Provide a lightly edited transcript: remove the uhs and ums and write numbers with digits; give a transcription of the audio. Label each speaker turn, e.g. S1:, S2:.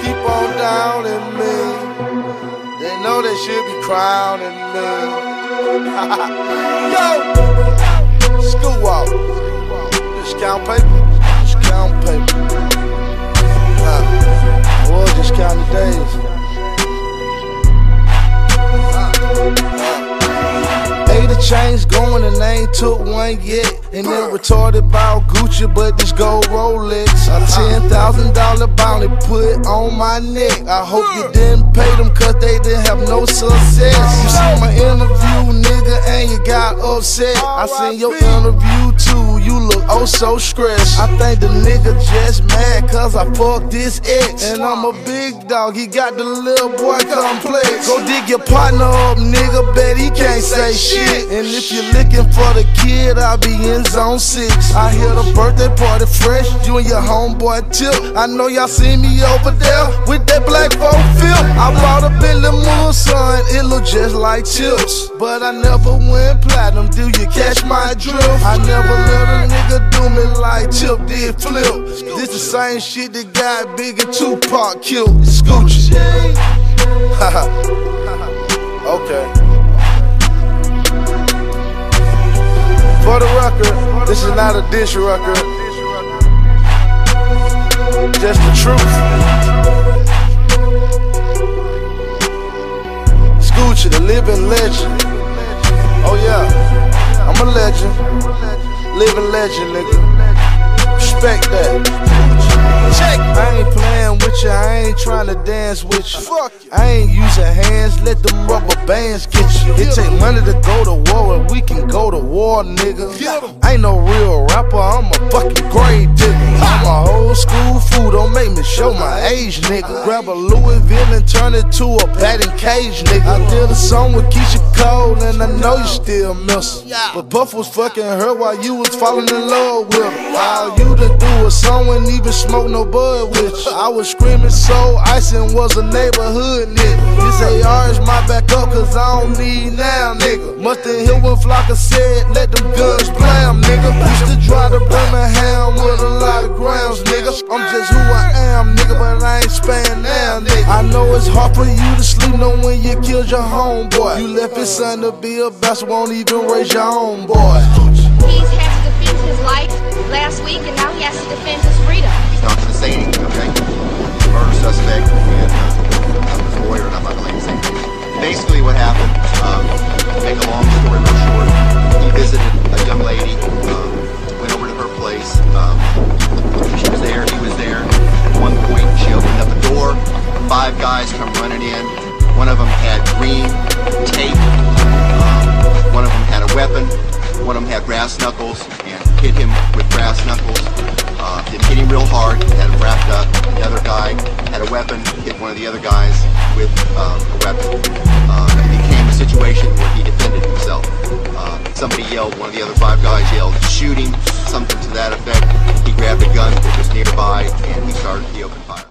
S1: keep on downing me. They know they should be crowning me. Yo! School walk. Just count paper. Just count paper. I was just counting days. The chains going and they ain't took one yet. And then retarded about Gucci, but this gold Rolex. A $10,000 bounty put on my neck. I hope you didn't pay them cause they didn't have no success. You see my interview, nigga, and you got upset. I seen your interview too, you look oh so stressed. I think the nigga just mad cause I fucked this ex. And I'm a big dog, he got the little boy complex. Go dig your partner up, nigga, bet he can't say shit. And if you're looking for the kid, I'll be in zone 6. I hear the birthday party fresh, you and your homeboy Tip. I know y'all see me over there with that black folk feel. I bought a Bentley Moon, son, it look just like Tips. But I never went platinum, do you catch my drift? I never let a nigga do me like Tip did Flip. This the same shit that got Big and Tupac killed. Scoochie. Okay. For the record, this is not a diss record. Just the truth. Scoochie, the living legend. Oh yeah, I'm a legend. Living legend, nigga. Respect that. Check. I ain't playing with you, I ain't trying to dance with you. I ain't using hands, let them rubber bands get you. It take money to go to war, and we can go to war, nigga. I ain't no real rapper, I'm a fucking grave digger. I'm a old school fool, don't make me show my age, nigga. Grab a Louisville and turn it to a batting cage, nigga. I did a song with Keisha Cole, and I know you still miss her. But Buff was fucking her while you was falling in love with her. All you to do was someone even smoke no bud with you. I was screaming so ice and was a neighborhood nigga. This AR is my backup cause I don't need now, nigga. Must've hit when Flocka said, let them guns blam, nigga. Used to drive to Birmingham with a lot of grams, nigga. I'm just who I am, nigga, but I ain't sparing now, nigga. I know it's hard for you to sleep knowing you killed your homeboy. You left his son to be a bastard, won't even raise your own boy.
S2: He's had to defend his life last week and now he has to defend his freedom.
S3: He's not going to say anything, okay? Murder suspect, and I'm his lawyer, and I'm not going to say anything. Basically what happened, make a long story real short, he visited a young lady, went over to her place, she was there, he was there. At one point she opened up the door, 5 guys come running in, one of them had green tape, one of them had a weapon, one of them had brass knuckles, and hit him with brass knuckles. Didn't hit him real hard, had him wrapped up. Another guy had a weapon, hit one of the other guys with a weapon. It became a situation where he defended himself. Somebody yelled, one of the other 5 guys yelled, shoot him, something to that effect. He grabbed a gun that was nearby and he started the open fire.